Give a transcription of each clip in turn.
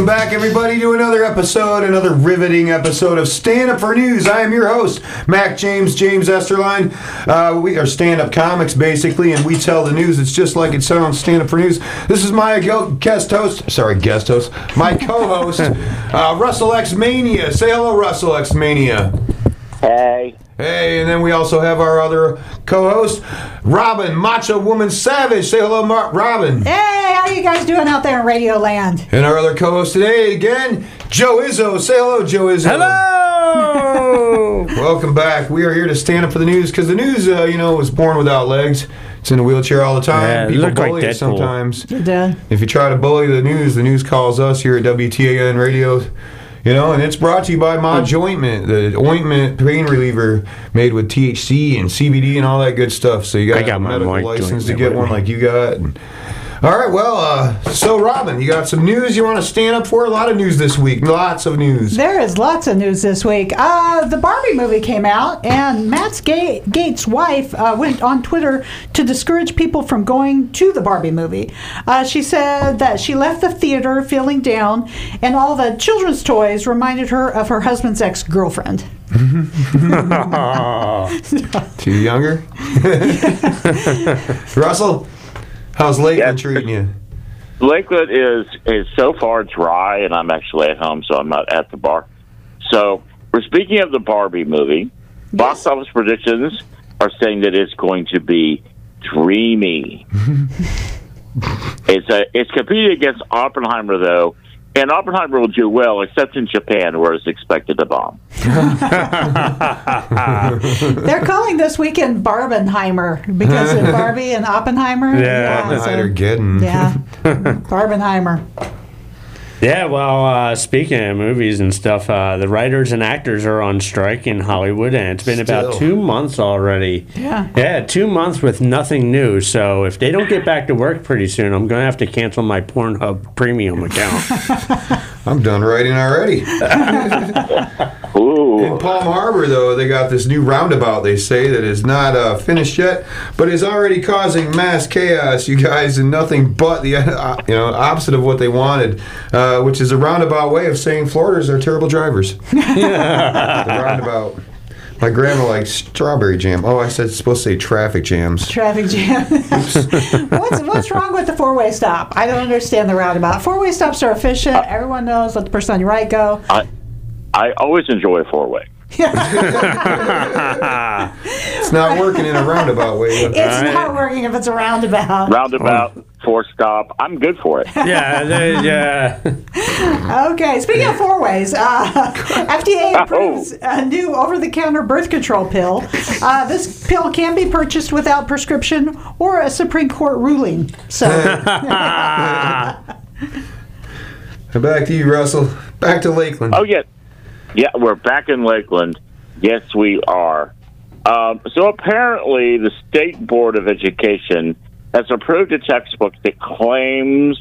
Welcome back, everybody, to another riveting episode of Stand Up for News. I am your host, Mac James Esterline. We are stand-up comics, basically, and we tell the news. It's just like it sounds, Stand Up for News. This is my my co-host, Russell X Mania. Say hello, Russell X Mania. Hey. Hey, and then we also have our other co-host, Robin, Macho Woman Savage. Say hello, Robin. Hey, how you guys doing out there in Radio Land? And our other co-host today, again, Joe Izzo. Say hello, Joe Izzo. Hello! Welcome back. We are here to stand up for the news, because the news, was born without legs. It's in a wheelchair all the time. Yeah, People bully like it sometimes. It did. If you try to bully the news calls us here at WTAN Radio. And it's brought to you by Modge Ointment, the ointment pain reliever made with THC and CBD and all that good stuff. So you got a medical license to get one like you got. All right, well, so Robin, you got some news you want to stand up for? A lot of news this week. Lots of news. There is lots of news this week. The Barbie movie came out, and Matt Gaetz' wife went on Twitter to discourage people from going to the Barbie movie. She said that she left the theater feeling down, and all the children's toys reminded her of her husband's ex-girlfriend. Too younger? Russell? How's Lakeland treating you? Lakeland is so far dry, and I'm actually at home, so I'm not at the bar. So, we're speaking of the Barbie movie. Yes. Box office predictions are saying that it's going to be dreamy. It's competing against Oppenheimer, though, and Oppenheimer will do well, except in Japan, where it's expected to bomb. They're calling this weekend Barbenheimer because of Barbie and Oppenheimer. Yeah, Oppenheimer. Yeah, Barbenheimer. Yeah, well, speaking of movies and stuff, the writers and actors are on strike in Hollywood, and it's been about 2 months already. Yeah, 2 months with nothing new. So if they don't get back to work pretty soon, I'm going to have to cancel my Pornhub premium account. I'm done writing already. In Palm Harbor, though, they got this new roundabout, they say, that is not finished yet, but is already causing mass chaos, you guys, and nothing but the opposite of what they wanted, which is a roundabout way of saying Floridans are terrible drivers. The roundabout. My grandma likes strawberry jam. Oh, I said it's supposed to say traffic jams. Traffic jam. What's wrong with the four-way stop? I don't understand the roundabout. Four-way stops are efficient. Everyone knows, let the person on your right go. I always enjoy a four-way. It's not working in a roundabout way. It's not working if it's a roundabout. Roundabout, four-stop. I'm good for it. Yeah. Okay, speaking of four-ways, FDA approves a new over-the-counter birth control pill. This pill can be purchased without prescription or a Supreme Court ruling. So, back to you, Russell. Back to Lakeland. Oh, yeah. Yeah, we're back in Lakeland. Yes, we are. So apparently the State Board of Education has approved a textbook that claims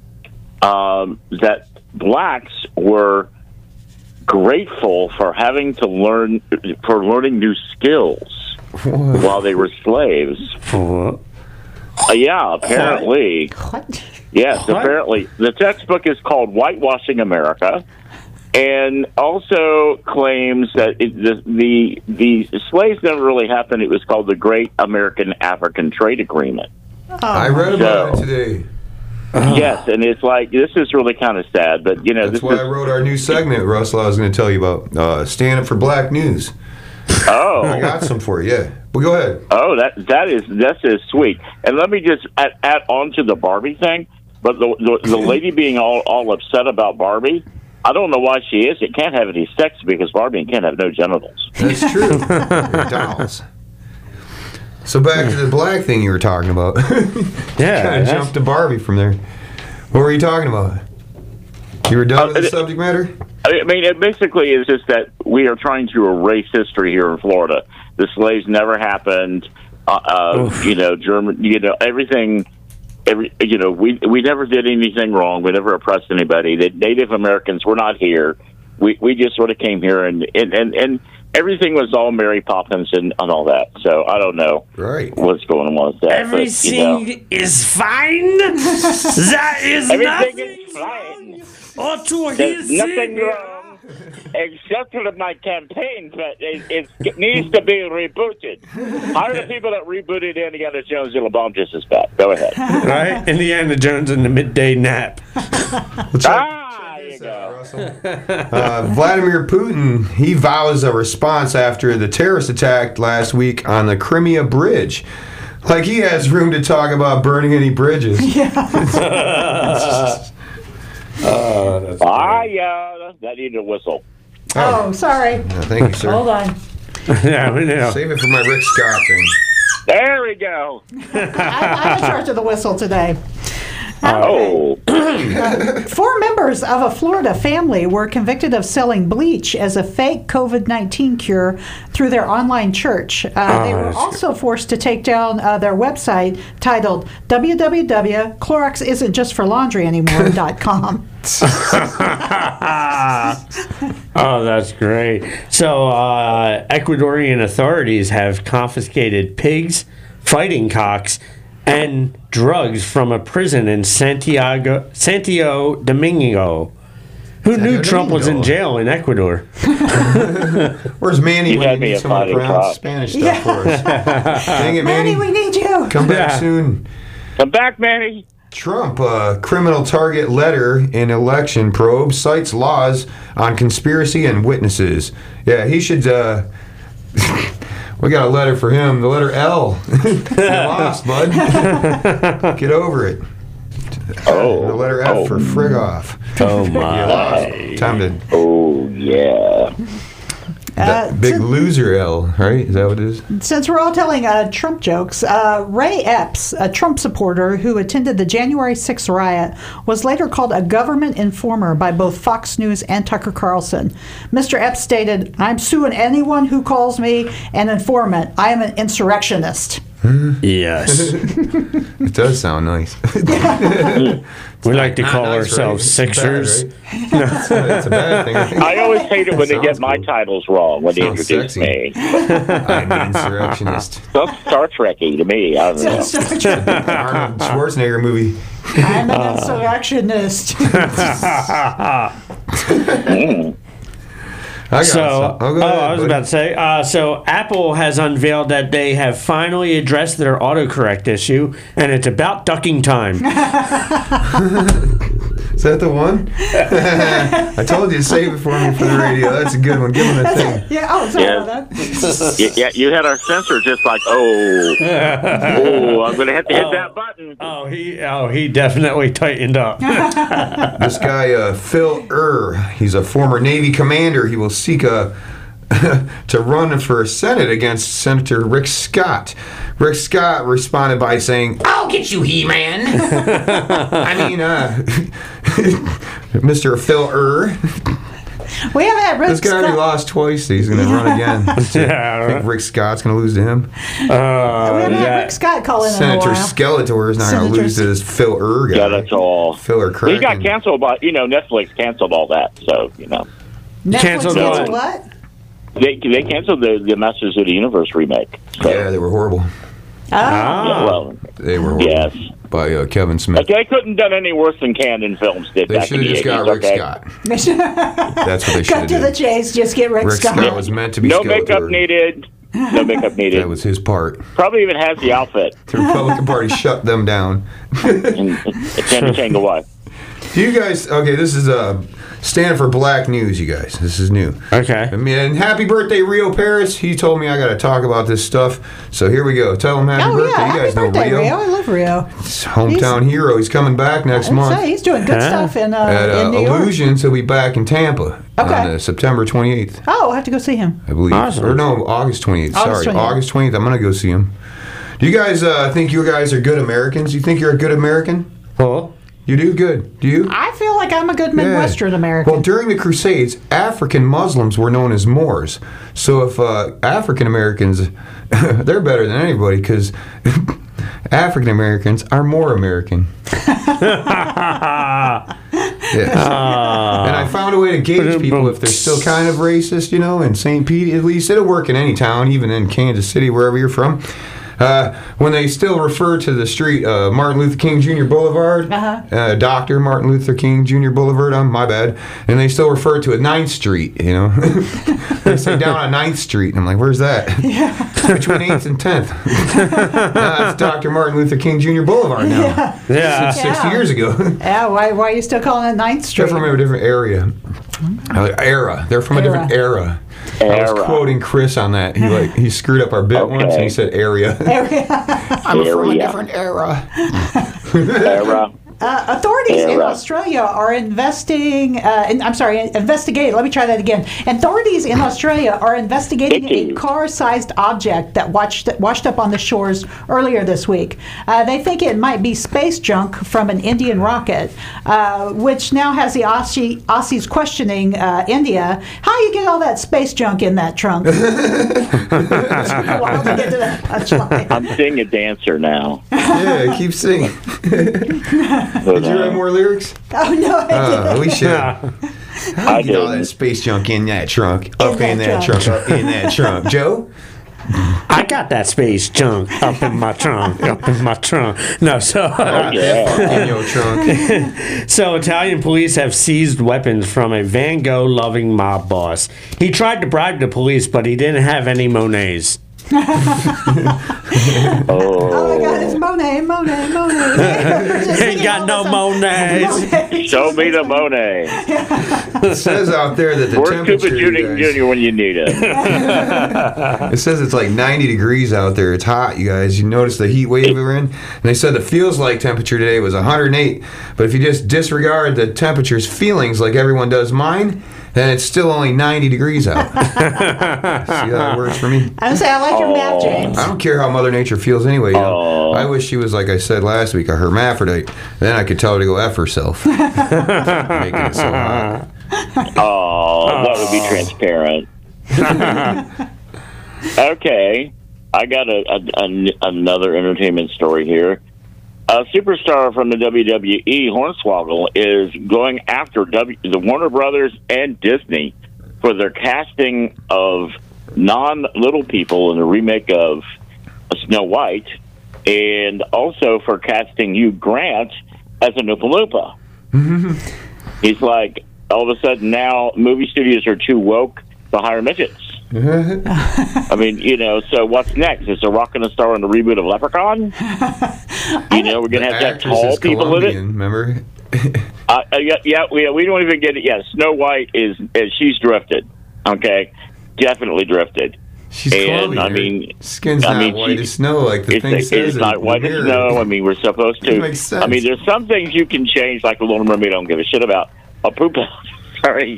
that blacks were grateful for having to learning new skills while they were slaves. Yeah, apparently. What? Yes, apparently. The textbook is called Whitewashing America. And also claims that the slaves never really happened. It was called the Great American African Trade Agreement. I read about it today. Yes, and it's like, this is really kind of sad. But that's why I wrote our new segment, Russell. I was going to tell you about Stand Up for Black News. Oh, I got some for you. Yeah, well, go ahead. Oh, that's sweet. And let me just add on to the Barbie thing. But the lady being all upset about Barbie. I don't know why she is. It can't have any sex because Barbie can't have no genitals. That's true. They're dolls. So back to the black thing you were talking about. Yeah. Kind of jumped to Barbie from there. What were you talking about? You were done with the subject matter? I mean, it basically is just that we are trying to erase history here in Florida. The slaves never happened. German. Everything. We never did anything wrong. We never oppressed anybody. The Native Americans were not here. We just sort of came here and everything was all Mary Poppins and all that. So I don't know what's going on with that. Everything is fine. That is everything nothing. is fine. There's nothing wrong, except for my campaign, but it needs to be rebooted. Hire the people that rebooted Indiana Jones and LeBron just as bad. Go ahead. Right? Indiana Jones in the midday nap. There you go. Vladimir Putin, he vows a response after the terrorist attack last week on the Crimea Bridge. Like he has room to talk about burning any bridges. That's that needed a whistle. Oh, sorry. Thank you, sir. Hold on. Yeah, we know. Save it for my Rick Scott thing. There we go. I'm in charge of the whistle today. Oh. 4 members of a Florida family were convicted of selling bleach as a fake COVID-19 cure through their online church. They were also forced to take down their website titled www.cloroxisn'tjustforlaundryanymore.com. Oh, that's great. So, Ecuadorian authorities have confiscated pigs, fighting cocks, and drugs from a prison in Santo Domingo. Who knew Trump was in jail in Ecuador? Where's Manny You when had you me need at someone to fighting pronounce cock. Spanish stuff for us? Dang it, Manny, Manny. we need you. Come back Yeah. soon. Come back, Manny. Trump, criminal target letter in election probe, cites laws on conspiracy and witnesses. Yeah, he should... we got a letter for him. The letter L. You lost, bud. Get over it. The letter F for frig off. Oh, You my. lost. Time to... Oh, yeah. Big loser L, right? Is that what it is? Since we're all telling Trump jokes, Ray Epps, a Trump supporter who attended the January 6th riot, was later called a government informer by both Fox News and Tucker Carlson. Mr. Epps stated, "I'm suing anyone who calls me an informant. I am an insurrectionist." Yes. It does sound nice. We like to call Not nice, ourselves right? It's bad, Sixers. right? It's a bad thing. I always hate it when they get Sounds my cool. titles wrong when they Sounds introduce sexy. me. I'm an insurrectionist. That's Star Trekky to me. I don't know. Arnold Schwarzenegger movie. I'm an insurrectionist. I got So, some. Oh, go ahead, I was buddy. about to say, so Apple has unveiled that they have finally addressed their autocorrect issue, and it's about ducking time. Is that the one? I told you to save it for me for the radio. That's a good one. Give him the thing. Yeah, oh, sorry Yeah. about that. Yeah, you had our sensor just like, I'm going to have to hit that button. He definitely tightened up. This guy, Phil he's a former Navy commander. He will seek to run for Senate against Senator Rick Scott. Rick Scott responded by saying, "I'll get you, He-Man." I mean, Mr. Phil We haven't had Rick This guy already Scott. lost twice. He's going to run again. I think Rick Scott's going to lose to him. We haven't had Rick Scott call in Senator a while. Skeletor is not going to lose to this Phil guy. Yeah, that's all. Phil He got canceled, but, Netflix canceled all that. So, Netflix Canceled canceled what? what? They canceled the Masters of the Universe remake. So, Yeah, they were horrible. yeah, well, They were horrible. yes. By Kevin Smith. They couldn't have done any worse than Cannon Films did They back in should have the just 80s. got Rick okay? Scott. That's what they should Cut have to the done. chase. Just get Rick, Rick Scott. Scott was meant to be No Skeletor. makeup needed. No makeup needed. That was his part. Probably even has the outfit. The Republican Party shut them down. And Tango what? Do you guys? Okay, this is stand for Black News, you guys. This is new. Okay. I mean, and happy birthday, Rio Paris. He told me I got to talk about this stuff. So here we go. Tell him happy Oh, birthday. yeah. You Happy guys birthday, know Rio. I love Rio. He's hometown hero. He's coming back next month. He's doing good stuff in At New York. Illusions, he'll be back in Tampa Okay. on September 28th, Oh, I'll have to go see him. I believe. Awesome. Or no, August 28th. August Sorry, 28th. August 28th. I'm going to go see him. Do you guys think you guys are good Americans? You think you're a good American? Well, You do? Good. Do you? I feel like I'm a good Midwestern Yeah. American. Well, during the Crusades, African Muslims were known as Moors. So if African Americans, they're better than anybody because African Americans are more American. Yes. And I found a way to gauge people if they're still kind of racist, in St. Pete. At least it'll work in any town, even in Kansas City, wherever you're from. when they still refer to the street Martin Luther King Jr. Boulevard, Dr. Martin Luther King Jr. Boulevard, my bad, and they still refer to it 9th Street, you know. They say down on 9th Street, and I'm like, where's that? Yeah. Between 8th and 10th. That's Dr. Martin Luther King Jr. Boulevard now. Yeah. Since 60 years ago. Yeah, why are you still calling it 9th Street? They're from a different area. Era. They're from a different era. I was quoting Chris on that. He screwed up our bit once, and he said area. I'm from a different era. Era. Authorities in Australia are investigating. Let me try that again. Authorities in Australia are investigating a car-sized object that washed up on the shores earlier this week. They think it might be space junk from an Indian rocket, which now has the Aussies questioning India. How you get all that space junk in that trunk? I'm seeing a dancer now. Yeah, keep singing. Did you write more lyrics? Oh, no, I didn't. We should. I get all that space junk in that trunk. Up in that trunk. Joe? I got that space junk up in my trunk. No, so in your trunk. So Italian police have seized weapons from a Van Gogh loving mob boss. He tried to bribe the police, but he didn't have any Monets. Oh my God, it's Monet. Ain't got no Monets. Show me the Monet. It says out there that the temperature... Where's Cuba Jr. when you need it? It says it's like 90 degrees out there. It's hot, you guys. You notice the heat wave we're in? And they said the feels like temperature today was 108. But if you just disregard the temperature's feelings like everyone does mine, then it's still only 90 degrees out. See how that works for me? I like your math, James. I don't care how Mother Nature feels anyway. You know? I wish she was, like I said last week, a hermaphrodite. Then I could tell her to go F herself. Making it so hot. That would be transparent. Okay. I got another entertainment story here. A superstar from the WWE, Hornswoggle, is going after the Warner Brothers and Disney for their casting of non-little people in the remake of Snow White, and also for casting Hugh Grant as a Oompa Loompa. He's like, all of a sudden now movie studios are too woke to hire midgets. I mean, so what's next? Is The Rock going to star in the reboot of Leprechaun? We're going to have that tall people Colombian, in it. Remember? We don't even get it yet. Snow White she's drifted. Okay, definitely drifted. She's Colombian. I mean, skin's not white as snow, like the thing says. It's not white as snow. I mean, we're supposed to. It makes sense. I mean, there's some things you can change, like the Little Mermaid. I don't give a shit about a poop. Sorry.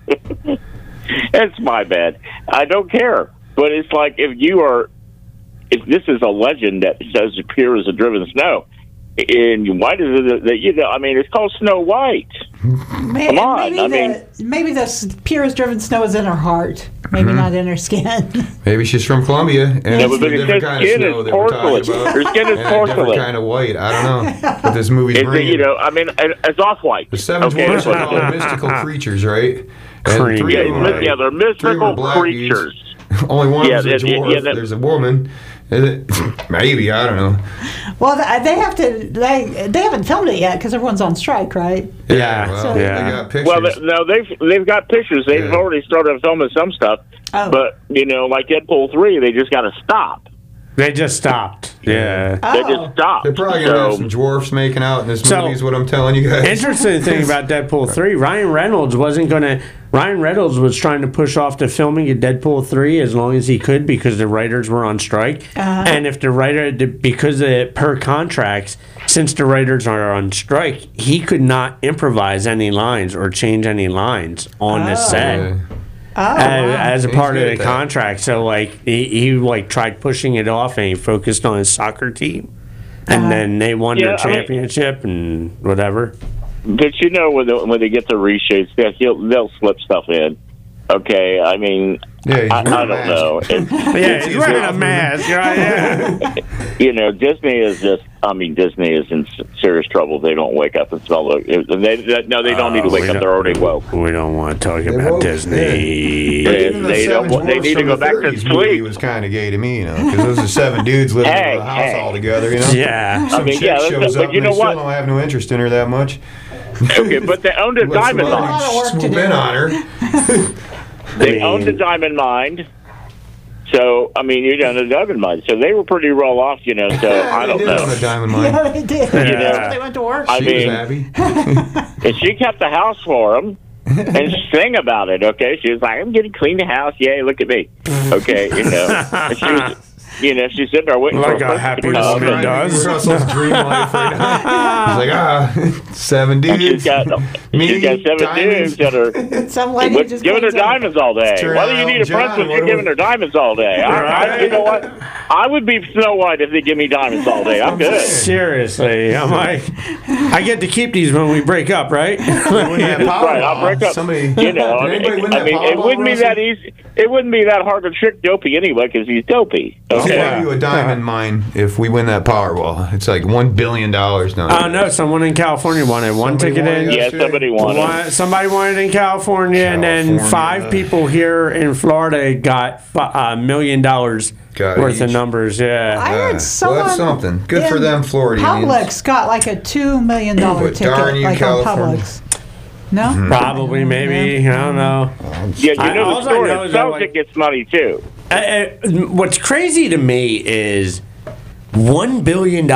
It's my bad. I don't care. But it's like if this is a legend that says pure as a driven snow, and white is it? I mean, it's called Snow White. Come on. Maybe the pure as driven snow is in her heart. Maybe not in her skin. Maybe she's from Colombia, and it's a different kind of snow that we're talking about. Her skin is porcelain. Different kind of white. I don't know what this movie's bringing. It's off-white. The seven dwarfs are all mystical creatures, right? And they're mystical creatures. Only one is a dwarf. There's a woman. Maybe, I don't know. Well, they have to. They haven't filmed it yet because everyone's on strike, right? Yeah. Well, they got pictures. Well, they've got pictures. They've already started filming some stuff. Oh. But like Deadpool 3, they just got to stop. They just stopped. Yeah. Oh. They just stopped. They're probably going to have some dwarfs making out in this movie is what I'm telling you guys. Interesting thing about Deadpool 3, Ryan Reynolds was trying to push off the filming of Deadpool 3 as long as he could because the writers were on strike. And if because per contracts, since the writers are on strike, he could not improvise any lines or change any lines on the set. As a part of the contract, so he tried pushing it off, and he focused on his soccer team, and then they won their championship and whatever. But when they get the reshoots, they'll slip stuff in. Okay, I mean, I don't know. He's wearing a mask, right? Disney is just I mean, Disney is in serious trouble. They don't wake up and smell the. They don't need to wake up. They're already woke. We don't want to talk about Disney. Yeah. They need to go back to sleep. He was kind of gay to me, because those are 7 dudes living in the house all together. Yeah. Some chick shows up, but you know and they what? still don't have no interest in her that much. Okay, but they owned a diamond mine. Swoop in on her. They owned a diamond mine. So, I mean, you're down a diamond mine. So they were pretty well off, So I don't They did own know. a diamond mine. Yeah, they did. They went to work. I She mean, was happy. and she kept the house for them and sang about it. Okay, she was like, "I'm getting to clean the house. Yay, look at me." Okay, And she was, she's sitting there waiting Like for a her happy to come. woman And does. Russell's dream life right now. He's like, 7 dudes. She's got 7 diamonds. dudes that are Some lady just giving her comes up. diamonds all day. Turn Why do you out need a John, friend when what you're do giving we- her diamonds all day? You know what? I would be Snow White if they give me diamonds all day. I'm good. Seriously, I'm like, I get to keep these when we break up, right? Win that Powerball. Right, I'll break up. Somebody, Did anybody win that it Powerball, wouldn't be Russell? that easy. It wouldn't be that hard to trick Dopey anyway because he's dopey. I'll Okay. give you a diamond mine if we win that Powerball. It's like $1 billion now. Oh no, someone in California wanted one Somebody ticket wanted in. Yeah, somebody wanted. Somebody wanted in California, and then 5 people here in Florida got $1 million Got worth of each. numbers. Yeah. I heard Well, someone. that's something. Good for in them, Floridians. Publix got like a $2 million But ticket, darn you, like California. on Publix. No. Probably, maybe. I don't know. Yeah, all the I store know is that, itself gets money too. What's crazy to me is $1 billion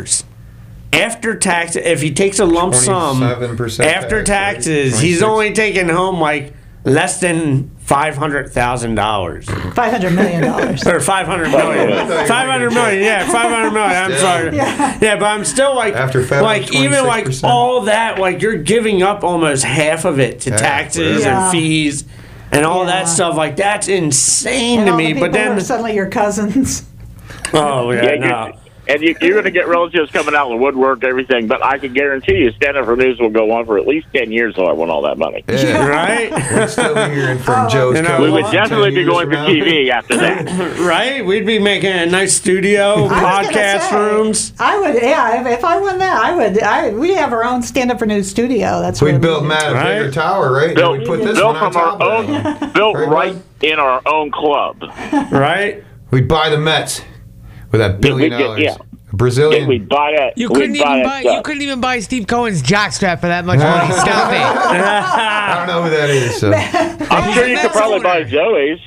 after tax. If he takes a lump sum 27% after tax, taxes, right? he's 26. only taking home like less than $500,000 $500 million. or 500 million. 500 million, yeah, 500 million. I'm sorry. Yeah, but I'm still like, After federal, even like 26%. all that, like you're giving up almost half of it to taxes Yeah. and fees and all that Yeah. stuff. Like that's insane And to all me. the But people who then, are suddenly your cousins. oh yeah, Yeah, no. And you're going to get relatives coming out of the woodwork, everything. But I can guarantee you, Stand Up for News will go on for at least 10 years till I won all that money. Yeah. Right? We'll still be hearing from Joe's You know, Coast We would 10 definitely be years going from for now. TV after that. Right? We'd be making a nice studio, I was gonna podcast say, rooms. I would, yeah. If I won that, we have our own Stand Up for News studio. That's what We'd build do. Matt a Right. bigger tower, right? Built, We'd put this built one on from top our of it. own, built Right, right Bud? in our own club. Right? We'd buy the Mets with that $1 billion. we'd get- yeah. Brazilian. We'd buy that. You we'd couldn't even that buy. stuff. You couldn't even buy Steve Cohen's jockstrap for that much money. Stop it. I don't know who that is. So. I'm sure you could probably buy Zoe's.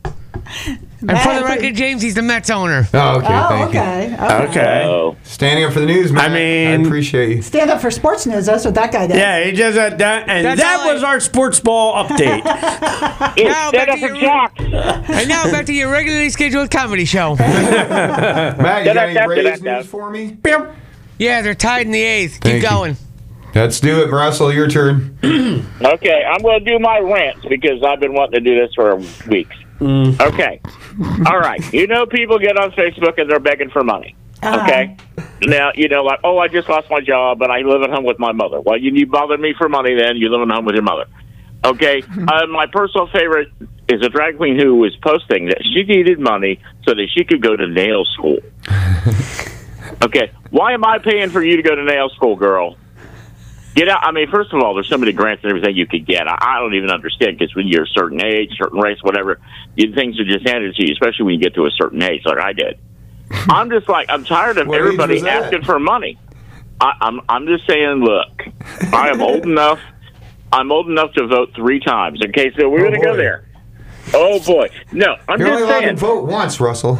And for the record, James, he's the Mets owner. Oh, okay. Oh, Thank you. okay. Okay. Oh. Standing up for the news, man. I mean- I appreciate you. Stand Up for Sports News. That's what that guy does. Yeah, he does that, and That's that how I- was our sports ball update. Now Stand back up to for your- Jocks. And now back to your regularly scheduled comedy show. Matt, you got any Braves Da-da-da-da-da. news for me? Yeah, they're tied in the eighth. Keep Thank you. going. Let's do it, Russell. Your turn. Okay, I'm going to do my rant because I've been wanting to do this for weeks. Okay. All right. You know, people get on Facebook and they're begging for money. Okay. Now, like, oh, I just lost my job and I live at home with my mother. Well, you bothered me for money then. You live at home with your mother. Okay. My personal favorite is a drag queen who was posting that she needed money so that she could go to nail school. Okay. Why am I paying for you to go to nail school, girl? Get out. I mean, first of all, there's so many grants and everything you could get. I don't even understand because when you're a certain age, certain race, whatever, things are just handed to you, especially when you get to a certain age like I did. I'm just like, I'm tired of What age everybody was that? asking for money. I'm just saying, look, I am old enough. I'm old enough to vote 3 times. Okay, so we're going to go boy. there. Oh, boy. No, I'm You're only just allowed to saying. vote once, Russell.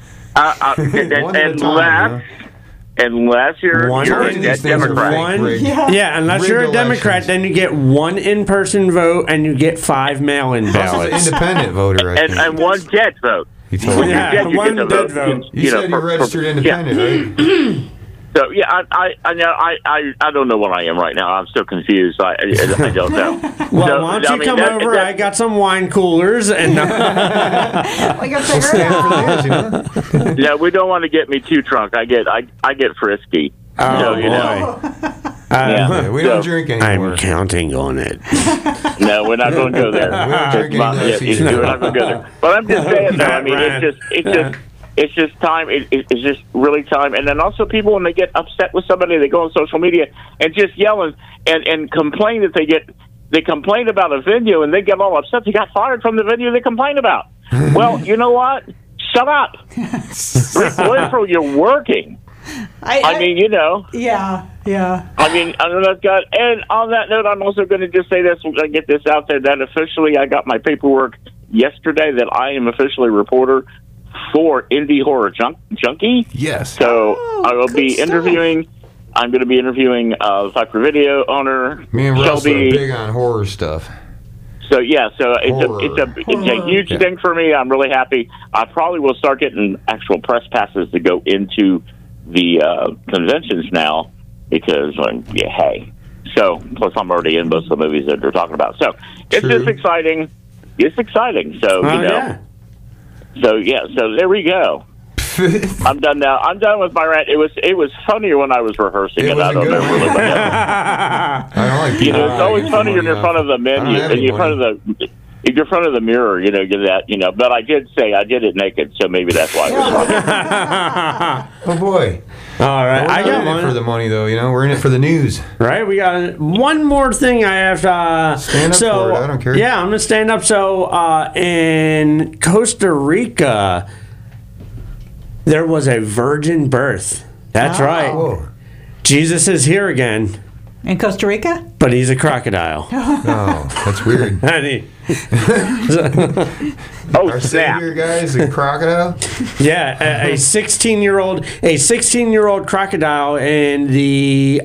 And, One at a time, unless you're One a These dead things are Democrat. fake, One, rigged. yeah, unless Rigged you're a Democrat, elections. then you get 1 in-person vote and you get 5 mail-in Russell's an ballots. independent voter, I think. And 1 dead vote. He told When me. you're Yeah, dead, you one get to dead vote. You said you're registered independent, right? So yeah, I don't know what I am right now. I'm still confused. I don't know. Well, So, why don't you I mean, come that- over? that- I got some wine coolers and We can figure it Stand for out. the news, you know? No, we don't want to get me too drunk. I get frisky. Oh, So, you boy. know. Yeah, we don't So- drink anymore. I'm counting on it. No, we're not going to go there. We don't drink any Yeah, Dutchies. we're not going to go there. But I'm just saying, though. I mean, it's it's just time. It's just really time. And then also people, when they get upset with somebody, they go on social media and just yell and complain that they complain about a venue and they get all upset. They got fired from the venue they complain about. Well, you know what? Shut up. Rick Blanford, you're working. I mean, you know. Yeah. I mean, I've got, and on that note, I'm also going to just say this, I get this out there, that officially I got my paperwork yesterday that I am officially a reporter for Indie Horror Junkie. Yes. So I will be interviewing. I'm going to be interviewing Viper Video owner Me and Russell Shelby. are big on horror stuff. So yeah, so it's a huge thing for me. I'm really happy. I probably will start getting actual press passes to go into the conventions now because hey. So plus I'm already in most of the movies that they're talking about. So it's True. just exciting. It's exciting. So you know. Yeah. So there we go. I'm done now. I'm done with my rant. It was funnier when I was rehearsing it. I don't know. Really, I don't like you know, it's always funny when you're in front of the menu and you're in front of the. If you're in front of the mirror, you know, get that, you know. But I did say I did it naked, so maybe that's why it was funny. Oh boy! All right, We're I not got in it one. for the money, though. You know, we're in it for the news. Right, we got one more thing I have to Stand up for it, I don't care. Yeah, I'm gonna stand up. So in Costa Rica, there was a virgin birth. That's right. Whoa! Jesus is here again, In Costa Rica? but he's a crocodile. Oh, that's weird. And he- Oh Our snap! savior guy is a crocodile. yeah, a 16-year-old crocodile in the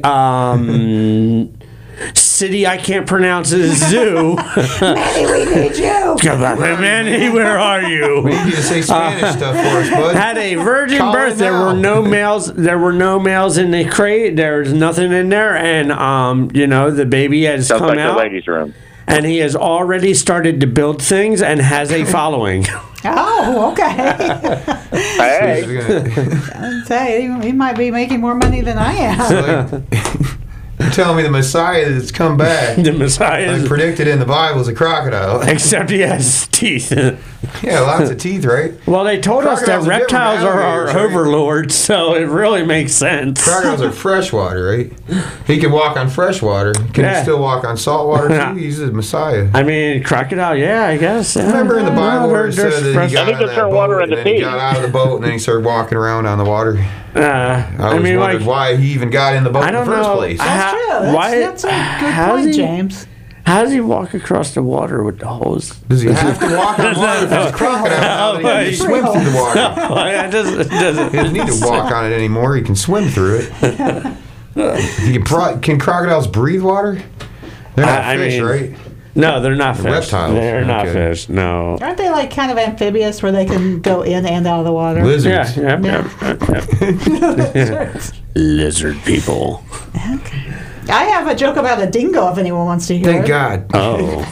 city I can't pronounce zoo. Manny, we need you. Come on, Manny, where are you? We need you to say Spanish stuff for us, bud. Had a virgin Call birth. it There now. were no males. There were no males in the crate. There's nothing in there, and you know, the baby has Sounds come like the out, ladies' room. and he has already started to build things and has a following. Oh, okay. Hey, Say, he might be making more money than I am. You're telling me the Messiah that's come back, The Messiah, like is, predicted in the Bible, is a crocodile. except he has teeth. Yeah, lots of teeth, right? Well, they told us that Crocodiles are different reptiles from are our alligators, right? overlords, so it really makes sense. Crocodiles are freshwater, right? He can walk on freshwater. Can Yeah. he still walk on saltwater too? He's the Messiah. I mean, crocodile, yeah, I guess. Yeah. Remember in the Bible where it There's said that he fresh- got I think on they that turn boat water and into then he pee. got out of the boat and then he started walking around on the water. I I always mean, wondered like, why he even got in the boat I in the don't first know. place. That's true. That's a good how's point, he- James. How does he walk across the water with the hose? Does he have to walk on water if he's a crocodile? Now that he can swim through the water. It doesn't, He doesn't need to walk on it anymore. He can swim through it. Can crocodiles breathe water? They're not I fish, mean, right? No, they're not fish. reptiles. They're not Okay. fish. No. Aren't they like kind of amphibious where they can go in and out of the water? Yeah, Lizards. Lizard people. I have a joke about a dingo if anyone wants to hear Thank it. God. Oh.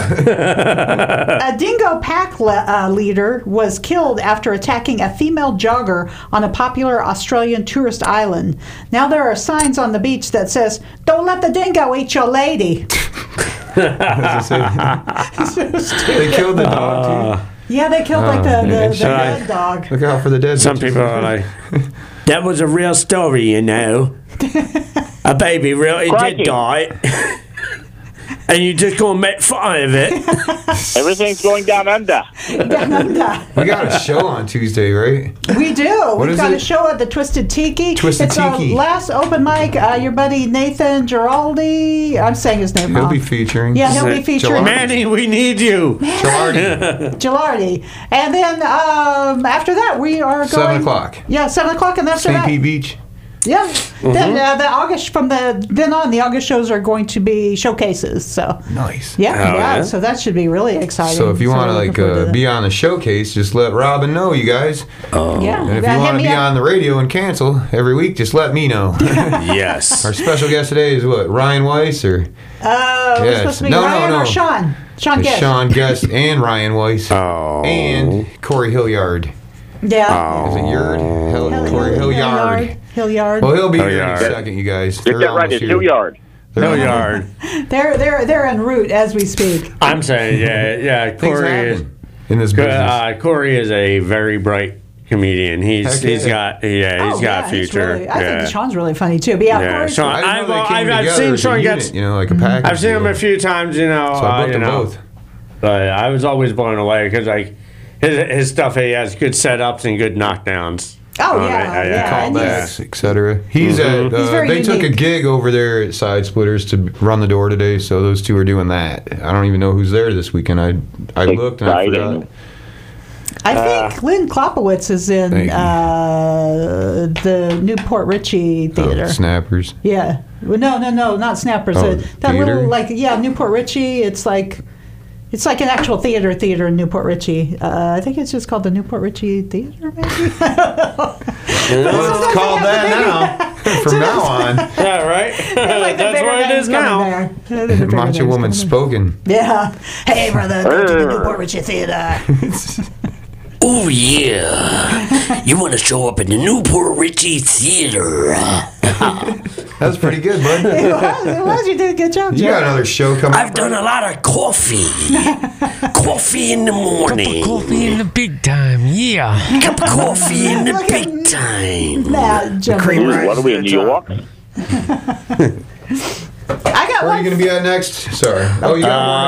A dingo pack leader was killed after attacking a female jogger on a popular Australian tourist island. Now there are signs on the beach that says, "Don't let the dingo eat your lady." As I say, they killed the dog Yeah, they killed like the Right. dead dog. too. Look out for the dead. Some bitches. people are like, that was a real story, you know. A baby really Crikey. did die. And you just gonna make fun of it. everything's going down under. We got a show on Tuesday, right? We do. What We've is got a it? show at the Twisted Tiki. Twisted it's Tiki. Our last open mic. Your buddy Nathan Giraldi. I'm saying his name He'll wrong. be featuring. Yeah, he'll be featuring Gilardi. Manny, we need you. Gilardi. Gilardi. And then after that, we are going. 7 o'clock. Yeah, 7 o'clock, and after that. St. Pete Beach. Yeah. Then the August then on the August shows are going to be showcases. So Nice. yeah. yeah. So that should be really exciting. So if you want to we're looking forward to be on the showcase, just let Robin know, you guys. that. Yeah. And if Yeah, you hit want to me be up. on the radio and cancel every week, just let me know. Yes. Our special guest today is what? Ryan Weiss or We're Yes. supposed to be No, no, Ryan no. or Sean. Sean Guest. Sean Guest and Ryan Weiss Oh. and Corey Hilliard. Yeah. Is it Yard? Corey Hilliard. Hilliard. Well, he'll be here in a Hilliard. second, you guys. Get They're that right. almost It's here. Hilliard. Hilliard. They're en route as we speak. I'm saying, yeah. Things Corey is. happen in this business. Corey is a very bright comedian. He's got he's future. Really, I think Sean's really funny too. But yeah, of course. Sean, I've seen Sean gets, like a package. I've seen him a few times, So I booked them both. But I was always blown away because like his stuff, he has good setups and good knockdowns. Oh yeah. Callbacks, etc. He's at. They took a gig over there at Side Splitters to run the door today, so those two are doing that. I don't even know who's there this weekend. I looked and I forgot. I think Lynn Klopowitz is in the Newport Richie Theater. Snappers. Yeah. Well, no, not Snappers. That theater? little Newport Richie. It's like an actual theater in Newport Richie. I think it's just called the Newport Richie Theater, maybe. Well, it's called that now. From now on. Yeah, right? That's what it is now. Macho Woman spoken. Yeah. Hey, brother, go to the Newport Richie Theater. Oh, yeah. You want to show up in the Newport Richie Theater. That was pretty good, bud. It was. You did a good job, Joe. You got another show coming I've done a lot of coffee. Coffee in the morning. Coffee in the big time, yeah. Cup of coffee in the big time. What are we in New York? I got Where are you going to be at next? Sorry. Oh, you got more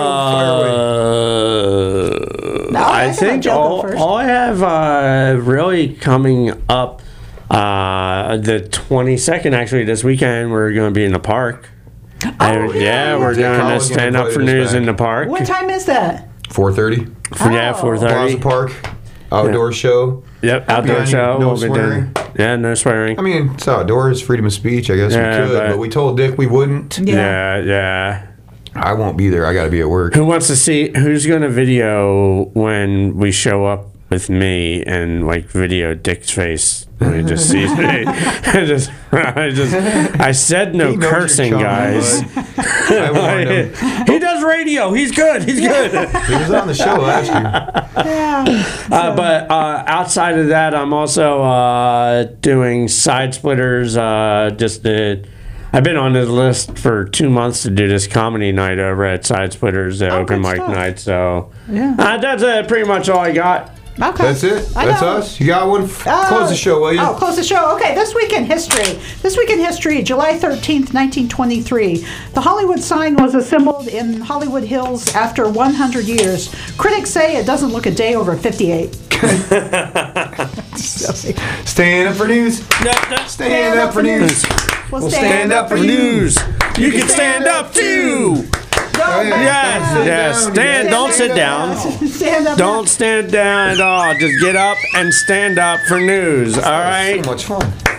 material? Fire away. I think all I have really coming up the 22nd, actually, this weekend, we're going to be in the park. We're doing a stand up for news in the park. What time is that? 4:30. Yeah, 4:30. Plaza Park. Outdoor show. Yep, outdoor show. No swearing. No swearing. I mean, it's outdoors, freedom of speech. I guess we could, but we told Dick we wouldn't. Yeah. I won't be there. I got to be at work. Who wants to see? Who's going to video when we show up with me and like video Dick's face? He just sees me. I said no cursing, guys. I warned him. He does radio. He's good. He was on the show last year. But outside of that, I'm also doing Side Splitters. I've been on the list for 2 months to do this comedy night over at Side Splitters, the open mic night. So that's pretty much all I got. Okay. That's it? That's us? You got one? Close the show, will you? Oh, close the show. Okay, This Week in History. This Week in History, July 13th, 1923. The Hollywood sign was assembled in Hollywood Hills after 100 years. Critics say it doesn't look a day over 58. Stand up for news. Stand up for news. We'll stand up for news. You can stand up too. Yes. Don't sit down. Don't stand down at all. Just get up and stand up for news. All right. So much fun.